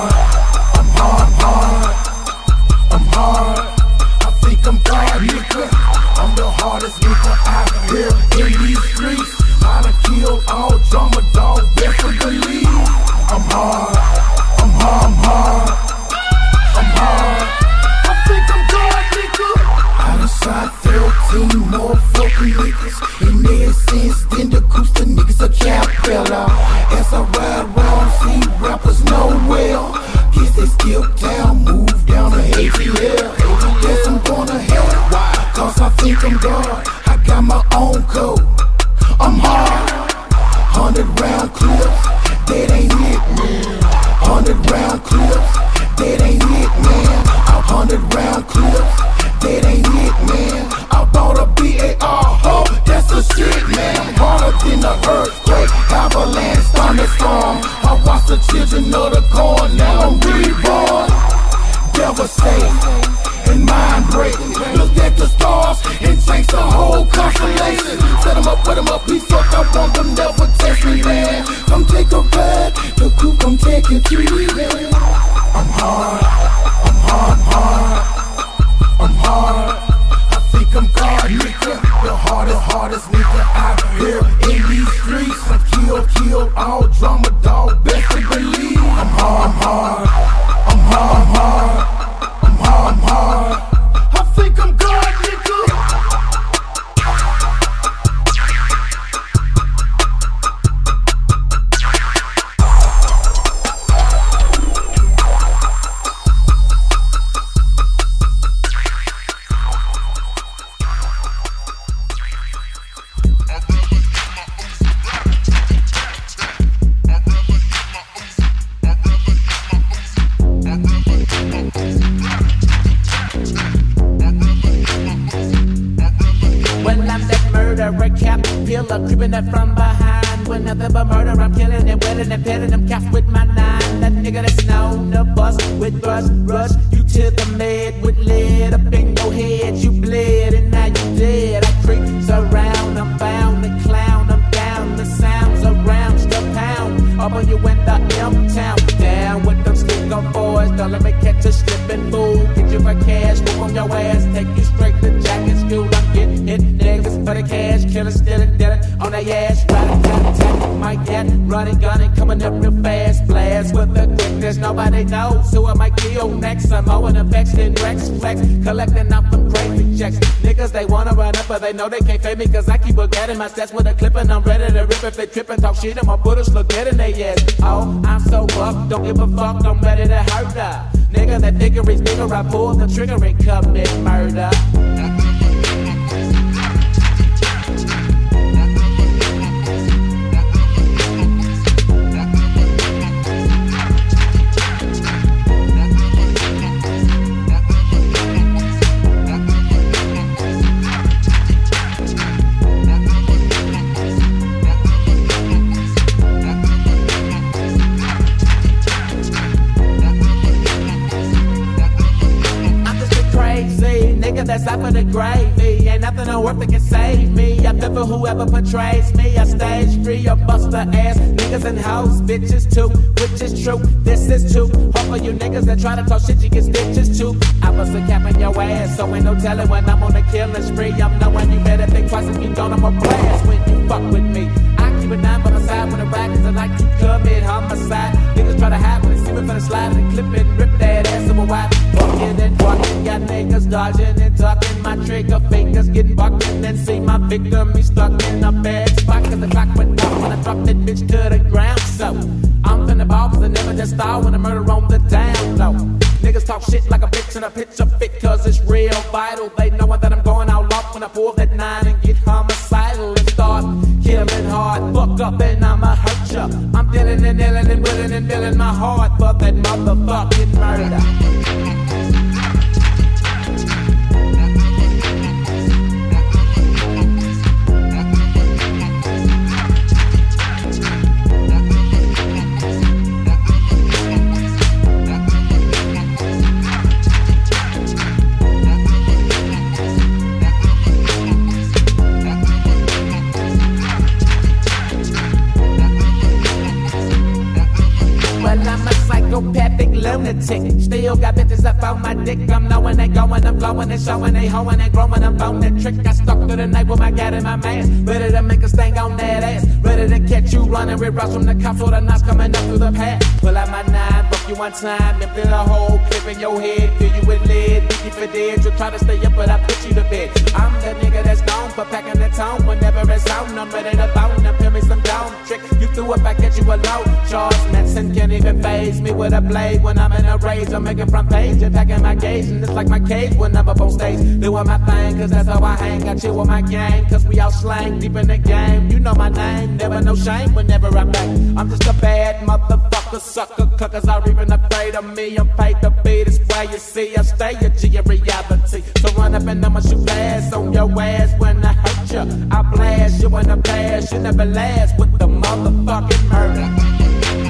I think I'm God, nigga. I'm the hardest nigga out here in these streets. I done killed all drama dog, best to believe. I'm hard. I think I'm God, nigga. I done shot 13 motherfucking niggas. In their sense, then the Cooster niggas a Capella. As I ride around, see rappers know well. Guess they skip down, move down to ATL. Guess I'm gonna hell. Why? Cause I think I'm God. I got my own code. I'm hard. 100 round clips, that ain't it, man. 100 round clips, that ain't it, man. 100 round clips, that ain't it, man. I bought a BAR, ho, that's a shit, man. I'm harder than an earthquake, avalanche, thunderstorm. I watch the children of the corn, now I'm reborn. Devastate and mind breaking. Looked at the stars and changed the whole constellation. Set them up, put them up, please fuck, I want them, never test me, man. Come take a ride, the coupe, come take it to me, man. I'm hard. I think I'm God, nigga. The hardest nigga out here in these streets. I kill all drama dog, best to believe. I'm hard. I think I'm God, nigga. Creeping up from behind with nothing but murder. I'm killing and willing and petting them cats with my 9. That nigga that's known to bust with brush. You to the med with lead up in your head. You bled and now you dead. I creep around, I'm bound to clown. I'm down, the sounds around, still pound. Up on you in the M-town. Down with them stick-up boys. Don't let me catch a slipping fool. Get you for cash, move on your ass. Take you straight to Jack in school. I'm getting hit niggas for the cash. Killers, stealing, on that ass. Riding, tap, my gas. bad. Running, gunning, coming up real fast. Blast with the quickness, nobody knows who I might kill next. I'm owing affection, Rex flex, collecting up them crazy checks. Niggas, they wanna run up, but they know they can't fade me, cause I keep forgetting my stats with a clip and I'm ready to rip. If they trip and talk shit, I'ma put a slug dead in their ass. Oh, I'm so buck, don't give a fuck, I'm ready to hurt her. Nigga, that nigga is bigger, I pull the trigger and commit murder. That's out for the gravy. Ain't nothing on earth that can save me. I'm there for whoever portrays me. I stage free or bust the ass. Niggas and hoes, bitches too. Which is true, this is true. Hope for you niggas that try to talk shit, you get stitches too. I bust a cap in your ass, so ain't no telling when I'm on a killing spree. I'm knowing you better think twice if you don't, I'm a blast when you fuck with me. I keep a 9 by my side when the rackets I like to commit homicide. Niggas try to hide when they see me from the slide and clip and rip that ass over wide. Fucking and fucking, got niggas dodging and ducking. My trigger fingers getting bucked and then see my victim, he stuck in a bad spot. Cause the clock went off when I dropped that bitch to the ground. So I'm finna ball cause I never just start when I murder on the down low. Niggas talk shit like a bitch and I pitch a fit cause it's real vital. They know that I'm going out low when I pull that 9 and get homicidal and start killing hard. Fuck up and I'ma hurt ya. I'm dealing and dealing and willing and feeling my heart for that motherfucking murder. Psychopathic lunatic. Still got bitches up on my dick. I'm knowing they going, I'm blowing and showing, they hoeing and growing. I'm on that trick. I stuck through the night with my gat in my mask. Ready to make a sting on that ass. Ready to catch you running with rush from the cops or the knives coming up through the path. Pull out my 9, buck you one time, and fill a whole clip in your head. Fill you with lead, leave you for dead. You'll try to stay up, but I put you to bed. I'm the nigga that's known for packing the tone whenever it's on. I'm ready to bone and peel me some down trick. You threw it back at you alone. Charles Manson can't even phase me with a blade. When I'm in a rage, I'm making front page and packing my gauge. And it's like my cage when I'm up on stage. Doing my thing, cause that's how I hang. I chill with my gang, cause we all slang deep in the game. You know my name, never no shame whenever I'm back. I'm just a bad motherfucker, sucker, cause I'm even afraid of me. I'm paid to be this way, you see. I stay a G in reality. So run up and I'ma shoot ass on your ass when I hurt you. I blast you in the past, you never last with the motherfucking murder.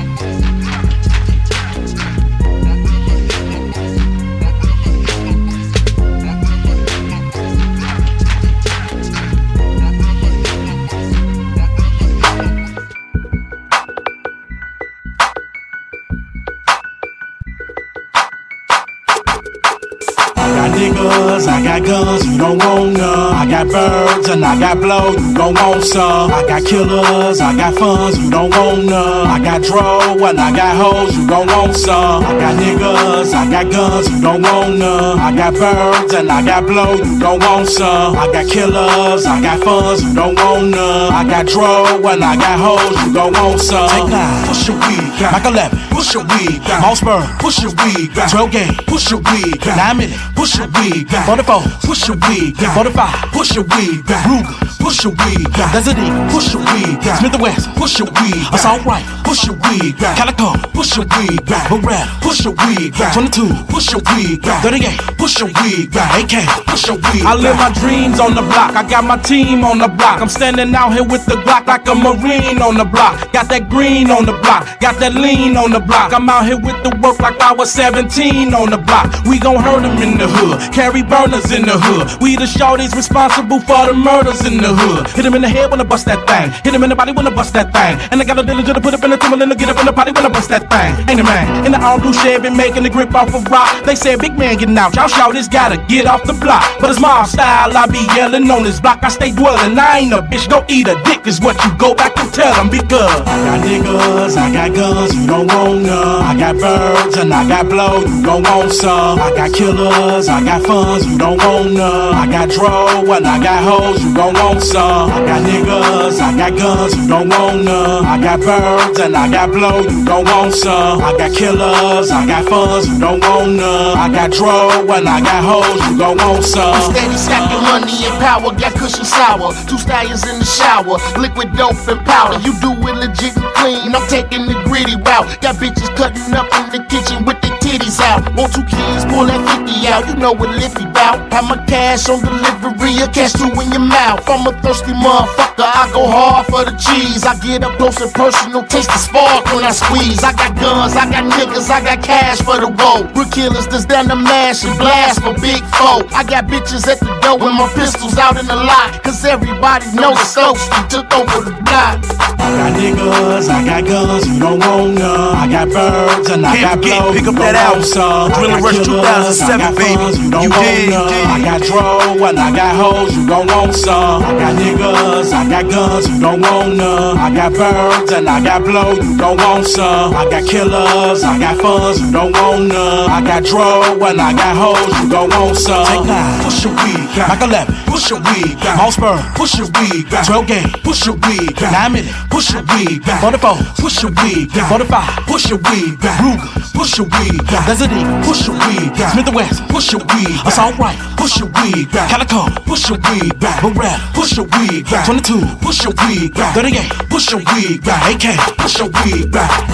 Niggas, I got guns, you don't want none. I got birds and I got blow, you don't want some. I got killers, I got funds, you don't want none. I got dro and I got hoes, you don't want some. I got niggas, I got guns, you don't want none. I got birds and I got blow, you don't want some. I got killers, I got funds, you don't want none. I got dro and I got hoes, you don't want some. Take 9, push your weed, Mac 11, push your weed, Mossberg, push your weed, 12 game, push your weed, 9 minute, push your weed, 44, push your weed, 45, push your weed, Ruger, push your weed, Desert Eagle, push your weed, Smith & Wesson, push your weed, Assault Rifle, push your weed, Calico, push your weed, Beretta, push your weed, 22, push your weed, 38, push your weed, AK, push your weed. I live my dreams on the block, I got my team on the block. I'm standing out here with the Glock like a Marine on the block. Got that green on the block, got that lean on the block. I'm out here with the work like I was 17 on the block. We gon' hurt them in the hood, carry burners in the hood. We the shorties responsible for the murders in the hood. Hit him in the head when I bust that thing, hit him in the body when I bust that thing. And I got a diligent to put up in the a Timberland to get up in the party when I bust that thing. Ain't a man in the all blue Chevy making the grip off of rock. They said, big man getting out, y'all shout this gotta get off the block. But it's my style, I be yelling on this block. I stay dwelling, I ain't a bitch, go eat a dick is what you go back and tell them. Because I got niggas, I got guns, you don't want none. I got birds and I got blow, you don't want some. I got killers, I got funds, you don't want none. I got dro and I got hoes, you don't want some. I got niggas, I got guns, you don't want none. I got birds and I got blow, you don't want some. I got killers, I got funds, you don't want none. I got dro and I got hoes, you don't want some. I'm steady stacking money and power, got cushion sour. 2 stallions in the shower, liquid dope and powder. You do it legit and clean, I'm taking the gritty route. Got bitches cutting up in the kitchen with their titties out. Want 2 kids, pull that 50 out, you know what Liffy bout. Have my cash on delivery, a cash 2 in your mouth. I'm a thirsty motherfucker, I go hard for the cheese. I get up close and personal, taste the spark when I squeeze. I got guns, I got niggas, I got cash for the road. Real killers that's down to mash and blast for big foe. I got bitches at the door with my pistols out in the lot. Cause everybody knows Stokes took over the block. I got niggas, I got guns, you don't want none. I got birds and I got blow, pick up that album, Drilling Rush 2007, baby. You did. I got dro and I got hoes, you don't want some. I got niggas, I got guns, you don't want none. I got birds and I got blow, you don't want some. I got killers, I got funds, you don't want none. I got dro and I got hoes, you don't want some. Take 9, push your weed, Mike 11, push your weed, Mossberg, push your weed, Trail Game, push your weed, 9 minute, push your weed, 44, push your weed, 45, push your weed, Ruger, push your weed, Desert Eagle, push your weed, Smith & Wesson, push your weed, Assault Right, push your weed, Calico, push your weed, Beretta, push your weed, 22, push your weed, 38, push your weed, AK, push your weed.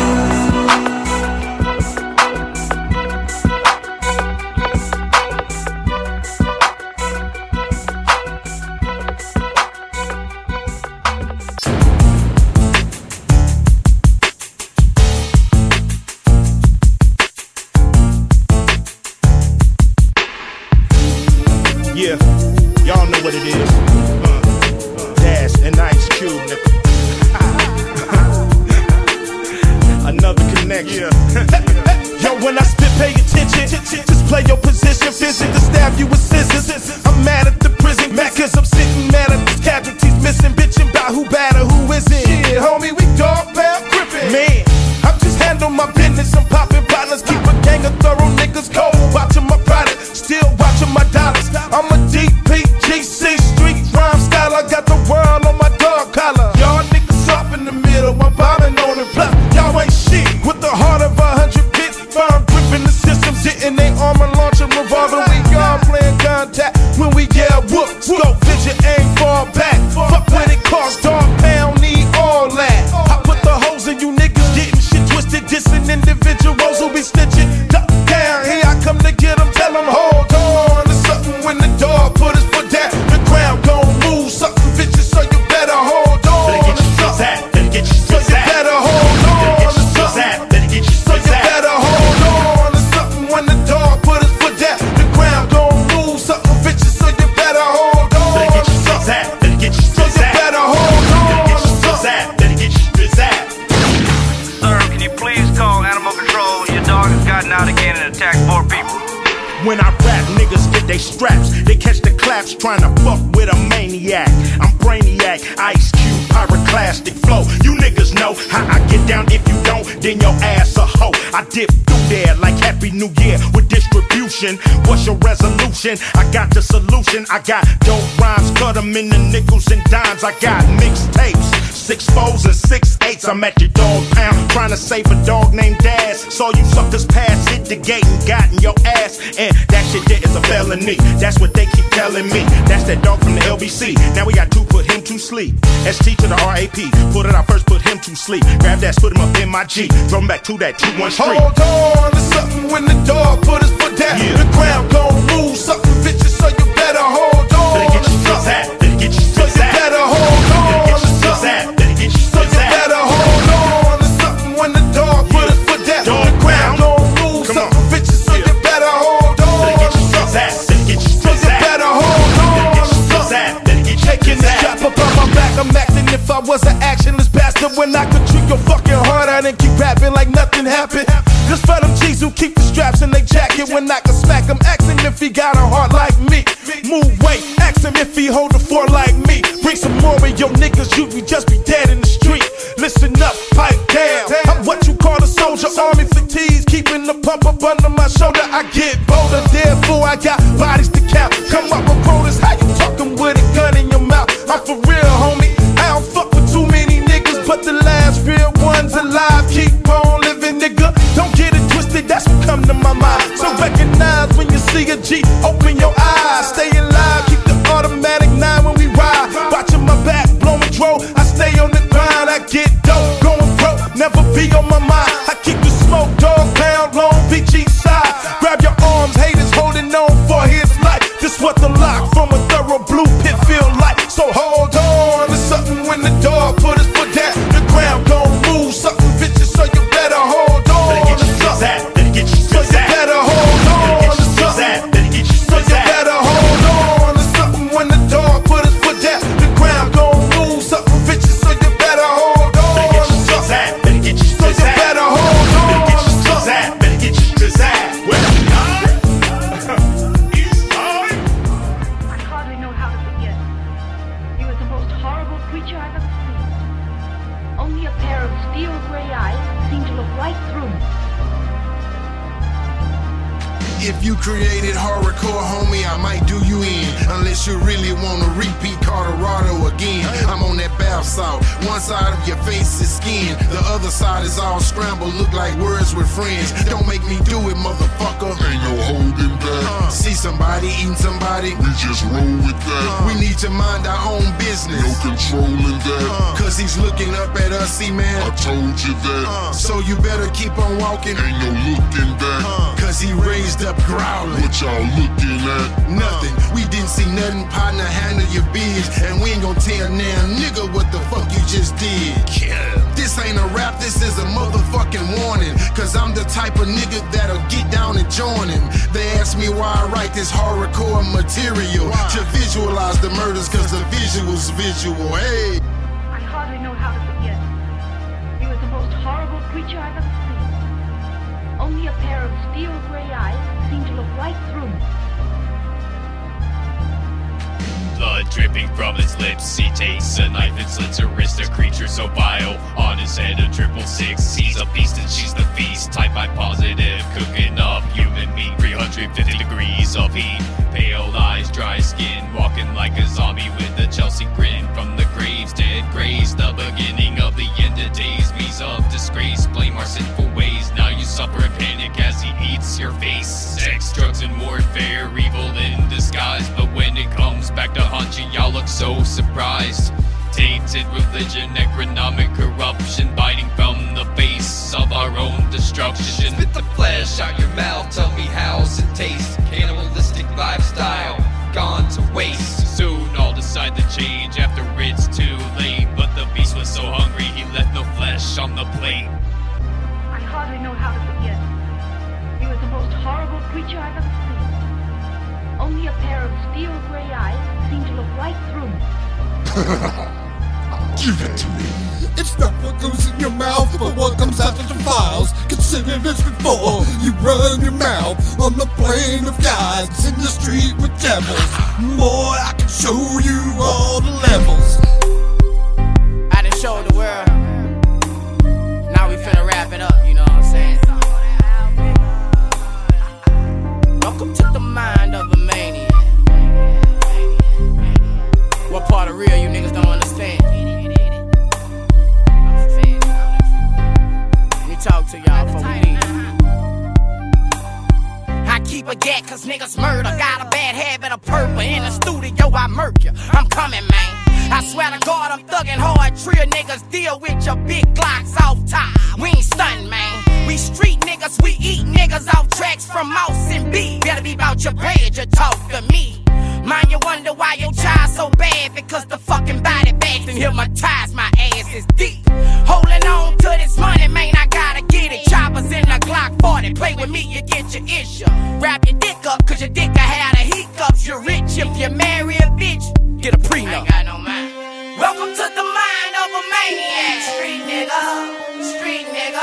Yeah, y'all know what it is. Dash and Ice Cube, nigga. Another connection. Yo, when I spit, pay attention. Just play your position. Visit to stab you with scissors. I'm mad at the prison, mad cause I'm sitting mad at these casualties missing. Bitching about who bad or who isn't. Shit, homie, we dog pound gripping. Man, I'm just handling my business. I'm popping bottles. Keep a gang of thorough niggas cold. Watching my product, still watching my dollars. I'm a DPGC street rhyme style. I got the world on my dog collar. Y'all niggas off in the middle. I'm bombing on the block. Y'all ain't shit. With the heart of 100 bits, firm gripping the system, hitting they armor, launching revolver. We all playing contact when we yell whoop. Scope vision, aim, fall back. Fuck what it costs, dog pound, need all that. I put the holes in you niggas, getting shit twisted, dissing individuals who be snitching. Duck down, here I come to get them, tell them hold on. It's something when the dog put his foot down, the ground gon' move, something vicious, so you better hold on. Better get your shit at, better get your shit at. So you better hold on. Better get your shit at, better get your shit at. So you better hold on. It's something when the dog put his foot down, the ground gon' move, something vicious, so you better hold on. Better get your shit at, better get your shit at. So you better hold on. Better get your shit at, better get your shit at. Sir, can you please call Animal Control? Your dog has gotten out again and attacked 4 people. When I rap, niggas get they straps. They catch the claps trying to fuck with a maniac. I'm Brainiac, Ice Cube, pyroclastic flow. You niggas know how I get down. If you don't, then your ass a hoe. I dip through there like Happy New Year with distribution. What's your resolution? I got the solution. I got dope rhymes, cut them in the nickels and dimes. I got mixtapes, 6 4s and 6 8s. I'm at your dog pound trying to save a dog named Daz. Saw you suckers pass, hit the gate and got in your ass. And that shit there is a felony. That's what they keep telling me. That's that dog from the LBC. Now we got 2, put him to sleep. ST to the RAP. Put it out first, put him to sleep. Grab that, put him up in my G. Throw him back to that 2-1 street. Hold on, there's something when the dog put his foot down. Yeah. The ground gon' move, something vicious, so you better hold on. Better get your shit at, better get your shit at. So you better hold on. Better get your shit at, better get your shit at. So you better hold on. There's something when the dog put his foot down. The ground gon' move, something vicious, so you better hold on. Better get your shit at, better get your shit at. So you better hold on. Better get your shit at, better get your shit at. Taking the strap up on my back, I'm acting if I was an actionless bastard when I could treat your fucking heart out grind and keep rapping like nothing happened. Just for them G's who keep the straps in their jacket. When I can smack him, ask him if he got a heart like me. Move weight, ask him if he hold a four like me. Bring some more of your niggas, you just be dead in the street. Listen up, pipe down. I'm what you call a soldier, army fatigues, keeping the pump up under my shoulder. I get bolder, therefore I got bodies to count. Come up with quotas, how you talking with a gun in your mouth? I'm for real, homie. I don't fuck with too many niggas, but the last real ones alive. Keep on living, nigga. Don't get it twisted, that's what come to my mind. So recognize when you see a G, open your eyes. Stay alive, keep the automatic 9 when we ride. Watching my back, blowing dro. I stay on the grind, I get dope, going broke, never be on my mind. I keep the smoke, dog pound, Long Beach east side. Grab your arms, haters holding on for his life. This what the lock from a thorough blue pit feel like. So hold on to something when the dog put his foot down. The ground gon' move, something vicious, so you better hold on to something. So you better hold on to something. So you better hold on to something when the dog put his foot down. The ground gon' move, something vicious, so you better hold on to something. So you better hold on to something. Better get your pizzazz. I hardly know how to begin. You are the most horrible creature I've ever seen. Only a pair of steel gray eyes seem to look right through me. If you created horrorcore, homie, I might do you in. Unless you really wanna repeat Colorado again. I'm on that bath salt. One side of your face is skin, the other side is all scrambled. Look like words with friends. Don't make me do it, motherfucker. Ain't no holding back. See somebody eating somebody, We just roll with that. we need to mind our own business. No controlling that. Cause he's looking up at us, see man. I told you that. So you better keep on walking. Ain't no looking back. Cause he raised up growling. What y'all looking at? Nothing. We didn't see nothing, partner, handle your biz. And we ain't gonna tell now, nigga, what the fuck you just did. This ain't a rap, this is a motherfucking warning. Cause I'm the type of nigga that'll get down and join him. They ask me why I write this horrorcore material. To visualize the murders, cause the visual's visual. Hey. I hardly know how to begin. You are the most horrible creature I've ever seen. Only a pair of steel gray eyes seem to look right through me. Blood dripping from his lips, he takes a knife and slits her wrist. A creature so vile, on his head a 666. He's a beast and she's the feast. Type I positive, cooking up human meat. 350 degrees of heat, pale eyes, dry skin, walking like a zombie with a Chelsea grin. From the graves, dead grace, the beginning of the end of days. Me's of disgrace, blame our sinful ways. Now you suffer in panic as he eats your face. Sex, drugs, and warfare, evil in disguise. But when it comes back to haunt you, y'all look so surprised. Tainted religion, economic corruption, biting from the face of our own destruction. Spit the flesh out your mouth, tell me how's it taste. Cannibalistic lifestyle, gone to waste. Soon I'll decide to change after it's too late. But the beast was so hungry, he left no flesh on the plate. I hardly know how to begin. You are the most horrible creature I've ever seen. Only a pair of steel gray eyes seem to look right through me. Give it to me. It's not what goes in your mouth, but what comes out of the files. Consider this before you run your mouth on the plane of gods in the street with devils. Boy, I can show you all the levels. I done showed the world. Now we finna wrap it up, you know what I'm saying? Welcome to the mind of a maniac. What part of real you niggas don't understand? Let me talk to y'all before we leave. I keep a gat cause niggas murder. Got a bad habit of purple. In the studio I murk you. I'm coming, man. I swear to God I'm thugging hard. Trio niggas deal with your big Glocks off top. We ain't stunting, man. We street niggas, we eat niggas off tracks from Mouse and B. Better be about your bread, you talk to me. Mind you wonder why your child so bad. Because the fucking body bags and hypnotize my ass is deep. Holding on to this money, man, I gotta get it. Choppers in the Glock 40, play with me, you get your issue. Wrap your dick up, cause your dick will have the hiccups. You're rich if you marry a bitch, get a prenup. I ain't got no mind. Welcome to the mind of a maniac. Street nigga, street nigga.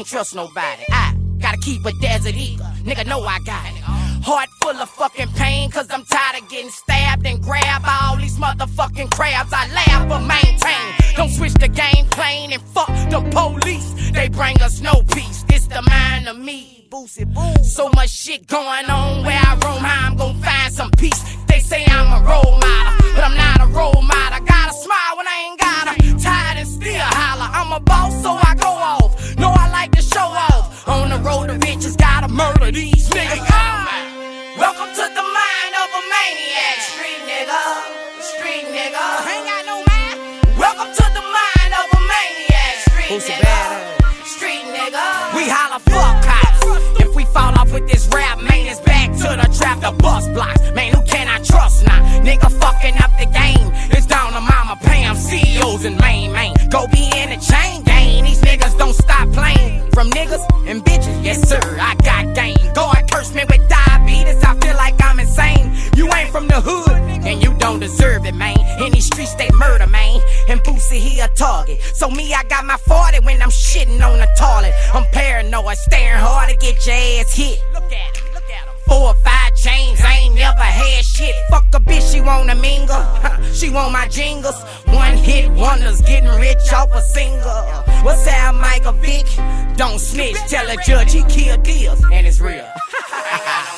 can't trust nobody. I gotta keep a desert eagle. Nigga know I got it. Heart full of fucking pain, cause I'm tired of getting stabbed and grab all these motherfucking crabs. I laugh but maintain. Don't switch the game plane and fuck the police. They bring us no peace. This the mind of me. So much shit going on where I roam. How I'm gonna find some peace? They say I'm a role model, but I'm not a role model. Gotta smile when I ain't got her. Tired and still holler. I'm a boss, so I go off. Know I like to show off. On the road to riches, gotta murder these niggas. Welcome to the mind of a maniac. Street nigga, street nigga. Ain't got no man. Welcome to the mind of a maniac. Street nigga, street nigga. We holla fuck cops. If we fall off with this rap, man, it's back to the trap, the bus blocks. Man, who can I trust now? Nigga fucking up the game. It's down to Mama Pam, CEOs and main. Go be in the chain gang. These niggas don't stop playing. From niggas and bitches, yes sir, I got game. Go and curse me with diabetes, I feel like I'm insane. You ain't from the hood, and you don't deserve it, man. In these streets they murder, man. And Boosie, he a target. So me, I got my 40 when I'm shitting on the toilet. I'm paranoid, staring hard to get your ass hit. Look at him, look at him. 4 or 5 chains, I ain't never had shit. Fuck a bitch, she wanna mingle. She want my jingles. One hit wonders, getting rich off a single. What's that, Michael Vick? Don't snitch, tell a judge he killed deals, and it's real.